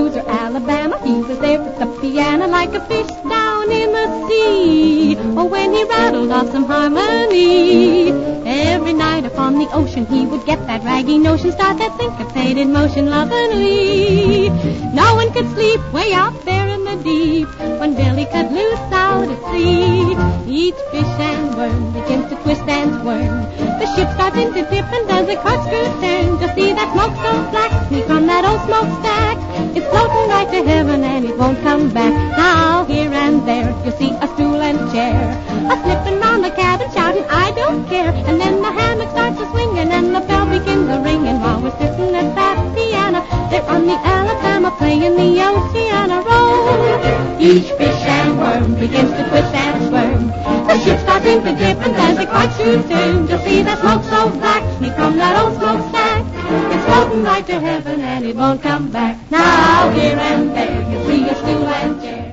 Blues or Alabama. He was there with the piano like a fish down in the sea. Oh, when he rattled off some harmony. Every night upon the ocean he would get that raggy notion, start that syncopated motion lovingly. No one could sleep way out there in the deep when Billy cut loose out at sea. Each fish and worm begins to twist and squirm. The ship starts into dip and does a corkscrew turn. Just see that smoke so black sneak from that old smokestack. It's floating right to heaven and it won't come back. Now here and there you'll see a stool and chair, a slipping round the cabin shouting I don't care. And then the hammock starts a swinging and the bell begins a ringing while we're sitting at that piano. They're on the Alabama playing the Oceana Roll. Each fish and worm begins to twist and squirm. The ship starts into dip and does a corkscrew turn. You'll see that smoke so black sneak from that old smokestack. It's floating right to heaven and it won't come back. Now here and there you'll see a stool and chair.